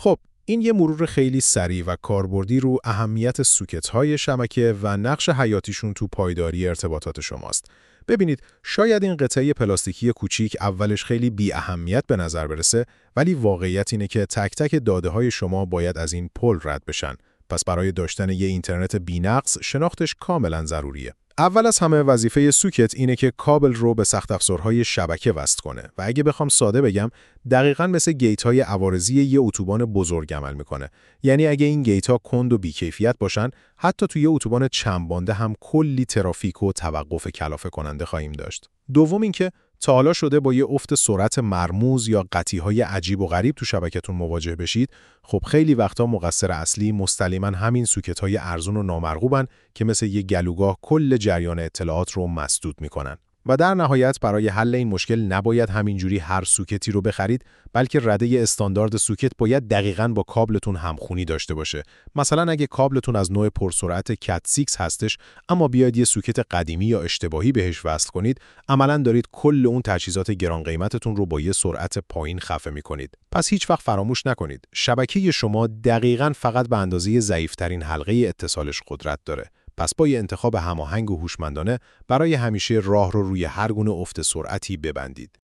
خب این یه مرور خیلی سریع و کاربردی رو اهمیت سوکت‌های شبکه و نقش حیاتیشون تو پایداری ارتباطات شماست. ببینید شاید این قطعه پلاستیکی کوچیک اولش خیلی بی اهمیت به نظر برسه، ولی واقعیت اینه که تک تک داده‌های شما باید از این پل رد بشن. پس برای داشتن یه اینترنت بی‌نقص شناختش کاملا ضروریه. اول از همه وظیفه سوکت اینه که کابل رو به سخت افزارهای شبکه وصل کنه و اگه بخوام ساده بگم دقیقاً مثل گیت‌های عوارضی یه اتوبان بزرگ عمل میکنه. یعنی اگه این گیت‌ها کند و بی‌کیفیت باشن، حتی توی اتوبان چند بانده هم کلی ترافیک و توقف کلافه کننده خواهیم داشت. دوم اینکه تا حالا شده با یه افت سرعت مرموز یا قطی‌های عجیب و غریب تو شبکتون مواجه بشید، خب خیلی وقتا مقصر اصلی مستلزماً همین سوکت‌های ارزون و نامرغوبن که مثل یه گلوگاه کل جریان اطلاعات رو مسدود می‌کنن. و در نهایت برای حل این مشکل نباید همینجوری هر سوکتی رو بخرید، بلکه رده استاندارد سوکت باید دقیقاً با کابلتون همخونی داشته باشه. مثلا اگه کابلتون از نوع پرسرعت کت 6 هستش، اما بیاید یه سوکت قدیمی یا اشتباهی بهش وصل کنید، عملاً دارید کل اون تجهیزات گران قیمتتون رو با یه سرعت پایین خفه می‌کنید. پس هیچ وقت فراموش نکنید، شبکه شما دقیقاً فقط به اندازه ضعیف‌ترین حلقه اتصالش قدرت داره. پس با یه انتخاب هماهنگ و هوشمندانه برای همیشه راه رو روی هر گونه افت سرعتی ببندید.